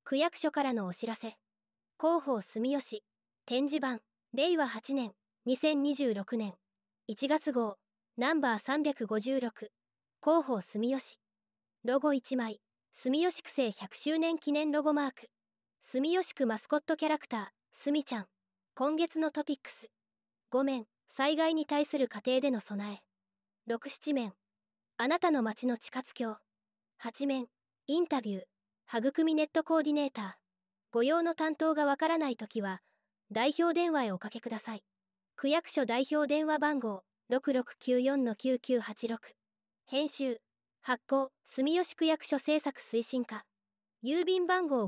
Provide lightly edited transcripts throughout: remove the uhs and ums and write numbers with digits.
区役所からのお知らせ。広報住吉、展示版、令和8年、2026年、1月号、ナンバー356、広報住吉。ロゴ1枚、住吉区政100周年記念ロゴマーク。住吉区マスコットキャラクター、すみちゃん。今月のトピックス。5面、災害に対する家庭での備え。6、7面、あなたの街の地下橋。8面、インタビュー、育みネットコーディネーター。ご用の担当がわからないときは、代表電話へおかけください。区役所代表電話番号、6694-9986。編集、発行、住吉区役所政策推進課。郵便番号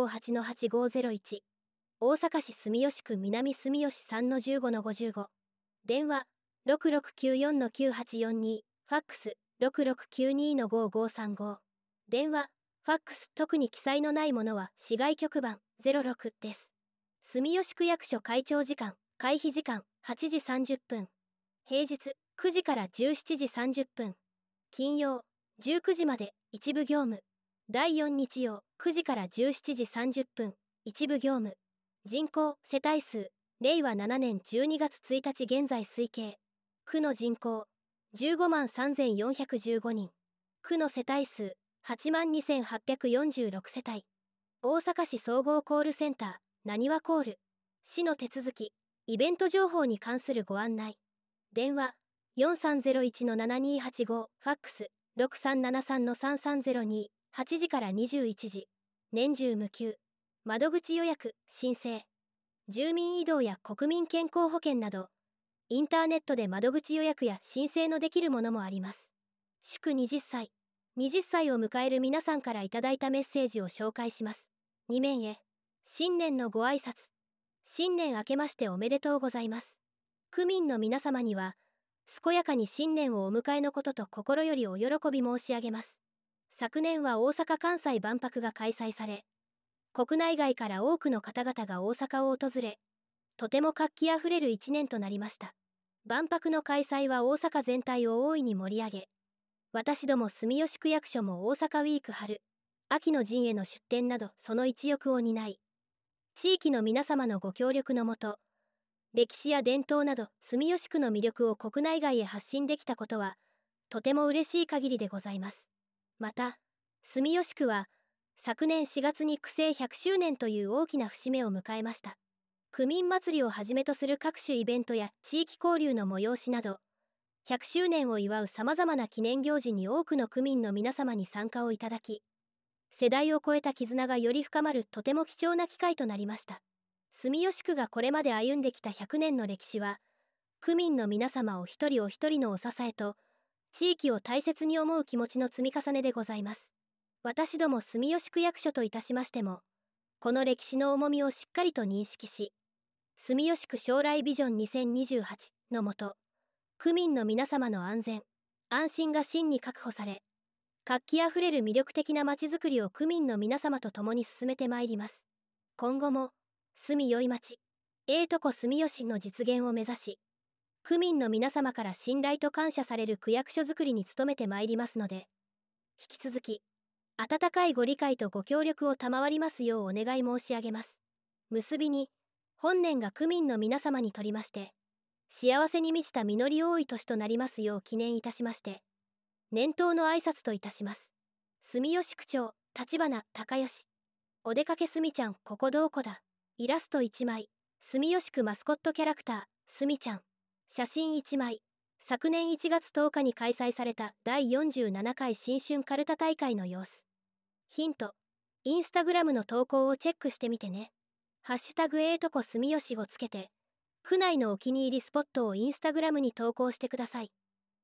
558-8501。大阪市住吉区南住吉 3-15-55。電話、6694-9842。ファックス、6692-5535。電話、ファックス特に記載のないものは市外局番06です。住吉区役所開庁時間、開閉時間8時30分。平日9時から17時30分。金曜19時まで一部業務。第4日曜9時から17時30分。一部業務。人口世帯数令和7年12月1日現在推計。区の人口15万3415人。区の世帯数8万2846世帯。大阪市総合コールセンター、なにわコール。市の手続き、イベント情報に関するご案内。電話、4301-7285。ファックス、6373-3302。8時から21時。年中無休。窓口予約、申請。住民移動や国民健康保険など、インターネットで窓口予約や申請のできるものもあります。祝20歳。20歳を迎える皆さんからいただいたメッセージを紹介します。2面へ。新年のご挨拶。新年明けましておめでとうございます。区民の皆様には、健やかに新年をお迎えのことと心よりお喜び申し上げます。昨年は大阪・関西万博が開催され、国内外から多くの方々が大阪を訪れ、とても活気あふれる一年となりました。万博の開催は大阪全体を大いに盛り上げ、私ども住吉区役所も大阪ウィーク春、秋の陣への出展などその一翼を担い、地域の皆様のご協力のもと、歴史や伝統など住吉区の魅力を国内外へ発信できたことは、とても嬉しい限りでございます。また、住吉区は、昨年4月に区政100周年という大きな節目を迎えました。区民祭りをはじめとする各種イベントや地域交流の催しなど、100周年を祝うさまざまな記念行事に多くの区民の皆様に参加をいただき、世代を超えた絆がより深まるとても貴重な機会となりました。住吉区がこれまで歩んできた100年の歴史は、区民の皆様お一人お一人のお支えと、地域を大切に思う気持ちの積み重ねでございます。私ども住吉区役所といたしましても、この歴史の重みをしっかりと認識し、住吉区将来ビジョン2028のもと、区民の皆様の安全・安心が真に確保され、活気あふれる魅力的なまちづくりを区民の皆様と共に進めてまいります。今後も、住みよい町、とこ住吉の実現を目指し、区民の皆様から信頼と感謝される区役所づくりに努めてまいりますので、引き続き、温かいご理解とご協力を賜りますようお願い申し上げます。結びに、本年が区民の皆様にとりまして、幸せに満ちた実り多い年となりますよう記念いたしまして、年頭の挨拶といたします。住吉区長、立花孝義。お出かけすみちゃん、ここどこだ。イラスト1枚。住吉区マスコットキャラクター、すみちゃん。写真1枚。昨年1月10日に開催された第47回新春カルタ大会の様子。ヒント。インスタグラムの投稿をチェックしてみてね。ハッシュタグとこ住吉をつけて、区内のお気に入りスポットをインスタグラムに投稿してください。